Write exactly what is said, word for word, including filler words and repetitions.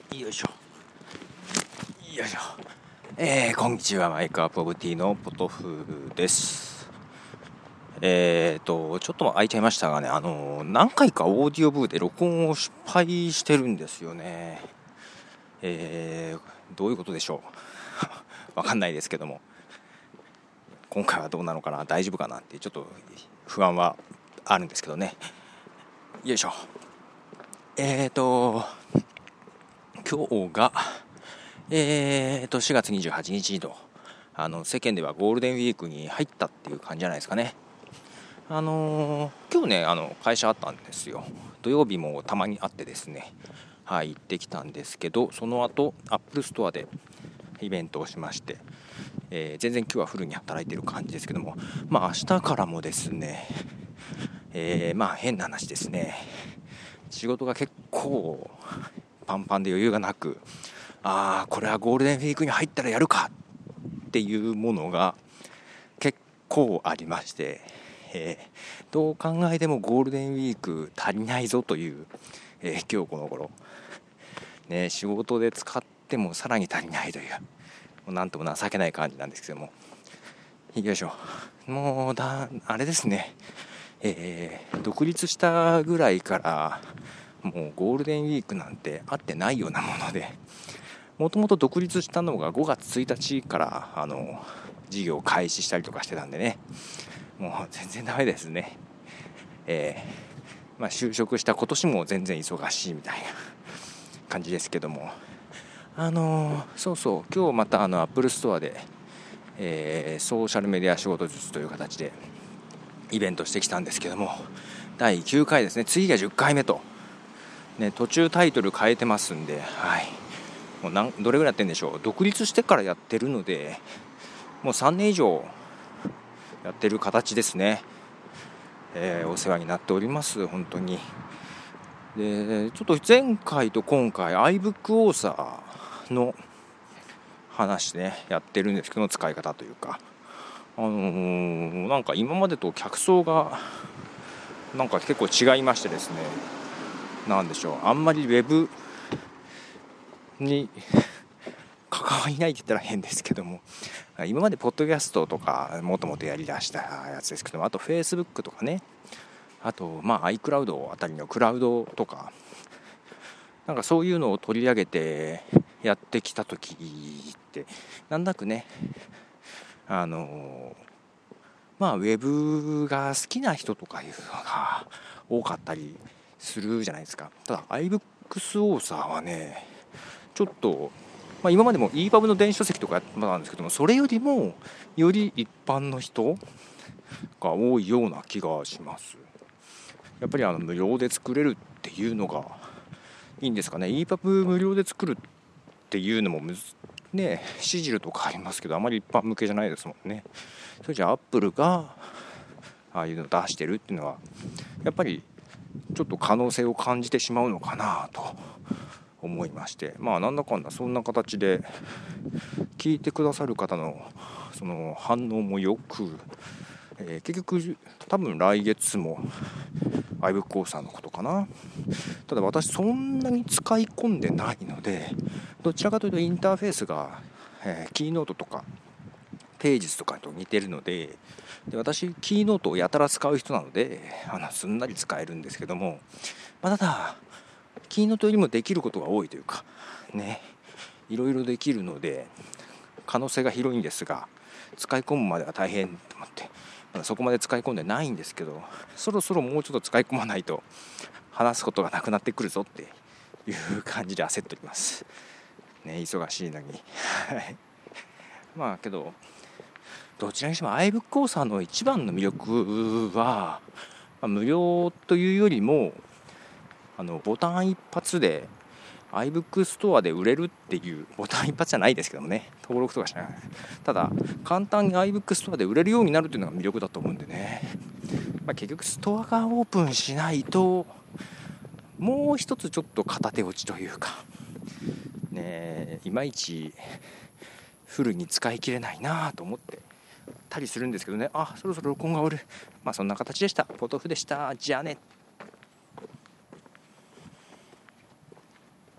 よいしょよいしょえー、こんにちは。マイクアップオブティーのポトフです。えーとちょっと空いちゃいましたがね、あの何回かオーディオブーで録音を失敗してるんですよね。えー、どういうことでしょうわかんないですけども、今回はどうなのかな、大丈夫かなってちょっと不安はあるんですけどね。よいしょえーと今日がえーとしがつにじゅうはちにちと、あの世間ではゴールデンウィークに入ったっていう感じじゃないですかね。あのー、今日ねあの会社あったんですよ。土曜日もたまにあってですね、はい行ってきたんですけど、その後アップルストアでイベントをしまして、えー、全然今日はフルに働いてる感じですけども、まあ明日からもですね、えー、まあ変な話ですね、仕事が結構パンパンで余裕がなく、ああこれはゴールデンウィークに入ったらやるかっていうものが結構ありまして、えー、どう考えてもゴールデンウィーク足りないぞという、えー、今日この頃、ね、仕事で使ってもさらに足りないという、もうなんとも情けない感じなんですけども、よいしょもうだあれですね、えー、独立したぐらいからもうゴールデンウィークなんてあってないようなもので、もともと独立したのがごがつついたちからあの事業を開始したりとかしてたんでね、もう全然ダメですね。えーまあ、就職した今年も全然忙しいみたいな感じですけども、あのー、そうそう今日またあのアップルストアで、えー、ソーシャルメディア仕事術という形でイベントしてきたんですけども、だいきゅうかいですね。次がじゅっかいめと、ね、途中タイトル変えてますんで、はいもうなんどれぐらいやってるんでしょう。独立してからやってるのでもうさんねん以上やってる形ですね。えー、お世話になっております本当に。でちょっと前回と今回 iBook オーサーの話ねやってるんですけど、使い方というか、あのー、なんか今までと客層がなんか結構違いましてですね、なんでしょう、あんまりウェブに関わりないって言ったら変ですけども、今までポッドキャストとかもともとやりだしたやつですけども、あと Facebook とかね、あとまあ iCloud あたりのクラウドとか、なんかそういうのを取り上げてやってきた時ってなんだくね、あのまあウェブが好きな人とかいうのが多かったりするじゃないですか。ただ iBooks オーサーはねちょっと、まあ、今までも イーパブ の電子書籍とかやってたんですけども、それよりもより一般の人が多いような気がします。やっぱりあの無料で作れるっていうのがいいんですかね。 イーパブ 無料で作るっていうのもむずね、シジルとかありますけどあまり一般向けじゃないですもんね。それじゃあアップルがああいうのを出してるっていうのはやっぱりちょっと可能性を感じてしまうのかなと思いまして、まあなんだかんだそんな形で聞いてくださる方のその反応もよく、えー、結局多分来月も iBook オーサーのことかな。ただ私そんなに使い込んでないので、どちらかというとインターフェースが、えー、キーノートとかページとかと似てるの で, で私キーノートをやたら使う人なのであのすんなり使えるんですけども、まあ、ただキーノートよりもできることが多いというかね、いろいろできるので可能性が広いんですが、使い込むまでは大変と思ってまだそこまで使い込んでないんですけど、そろそろもうちょっと使い込まないと話すことがなくなってくるぞっていう感じで焦っておりますね。忙しいのにまあけどどちらにしても iBook オーサーの一番の魅力は、まあ、無料というよりもあのボタン一発で iBook ストアで売れるっていう、ボタン一発じゃないですけどもね、登録とかしない、ただ簡単に iBook ストアで売れるようになるというのが魅力だと思うんでね、まあ、結局ストアがオープンしないともう一つちょっと片手落ちというかね、いまいちフルに使い切れないなと思ってたりするんですけどね。あ、そろそろ録音が終わる。まあそんな形でした。ポトフでした。じゃあね。